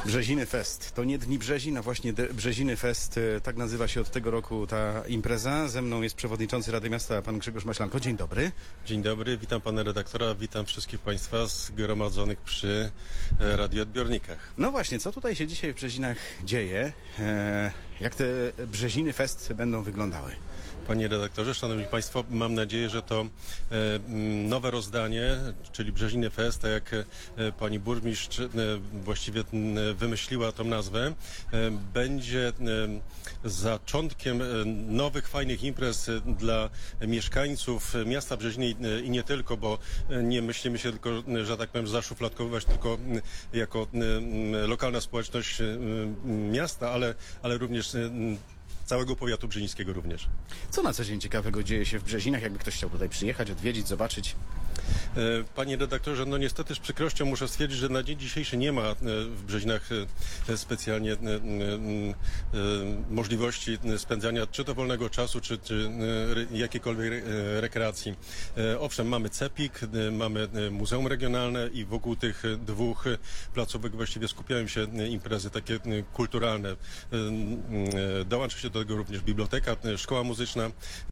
Brzeziny Fest. To nie Dni Brzezin, a właśnie Brzeziny Fest. Tak nazywa się od tego roku ta impreza. Ze mną jest przewodniczący Rady Miasta, pan Grzegorz Maślanko. Dzień dobry. Dzień dobry, witam pana redaktora, witam wszystkich państwa zgromadzonych przy radioodbiornikach. No właśnie, co tutaj się dzisiaj w Brzezinach dzieje? Jak te Brzeziny Fest będą wyglądały? Panie redaktorze, szanowni państwo, mam nadzieję, że to nowe rozdanie, czyli Brzeziny Fest, tak jak pani burmistrz właściwie wymyśliła tą nazwę, będzie zaczątkiem nowych, fajnych imprez dla mieszkańców miasta Brzeziny i nie tylko, bo nie myślimy się tylko, że tak powiem, zaszufladkowywać tylko jako lokalna społeczność miasta, ale również całego powiatu brzezińskiego również. Co na co dzień ciekawego dzieje się w Brzezinach, jakby ktoś chciał tutaj przyjechać, odwiedzić, zobaczyć? Panie redaktorze, no niestety z przykrością muszę stwierdzić, że na dzień dzisiejszy nie ma w Brzezinach specjalnie możliwości spędzania czy to wolnego czasu, czy jakiejkolwiek rekreacji. Owszem, mamy CEPiK, mamy Muzeum Regionalne i wokół tych dwóch placówek właściwie skupiają się imprezy takie kulturalne. Dołączy się do tego również biblioteka, szkoła muzyczna.